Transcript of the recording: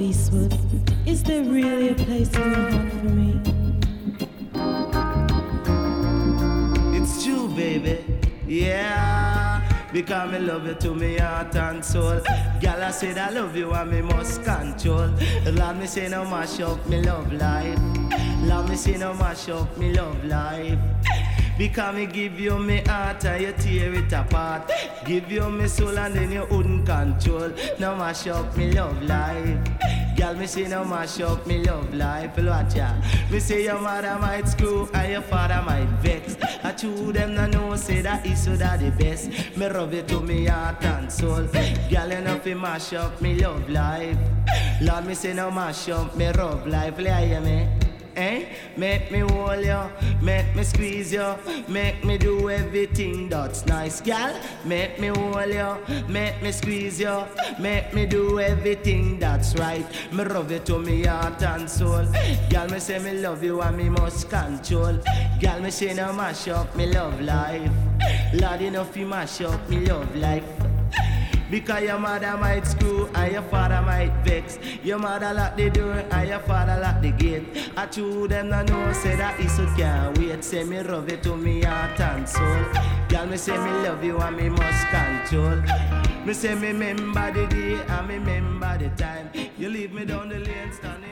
Eastwood, is there really a place in your heart for me? It's true, baby. Yeah. Because me love you to me heart and soul. Girl, I said I love you and me must control. Lord, me say no mash up me love life. Lord, me say no mash up me love life. Because me give you me heart and you tear it apart. Give you me soul and then you wouldn't control. No mash up me love life. Girl, me say no mash up me love life. Watch ya. Me say your mother might screw and your father might vex. I chew them no know say that is so that the best. Me rub it to me heart and soul. Girl, you know fi mash up me love life. Lord, me say no mash up me rub life. Hear me? Eh? Make me hold you, make me squeeze you, make me do everything that's nice, girl. Make me hold you, make me squeeze you, make me do everything that's right. Me rub it to me heart and soul. Girl, me say me love you and me must control. Girl, me say no mash up me love life. Lord, enough you mash up me love life. Because your mother might screw and your father might vex. Your mother lock the door and your father lock the gate. I chew them no know say that is so can't wait. Say me rub it to me heart and soul. Girl, me say me love you and me must control. Me say me remember the day and me remember the time. You leave me down the lane standing.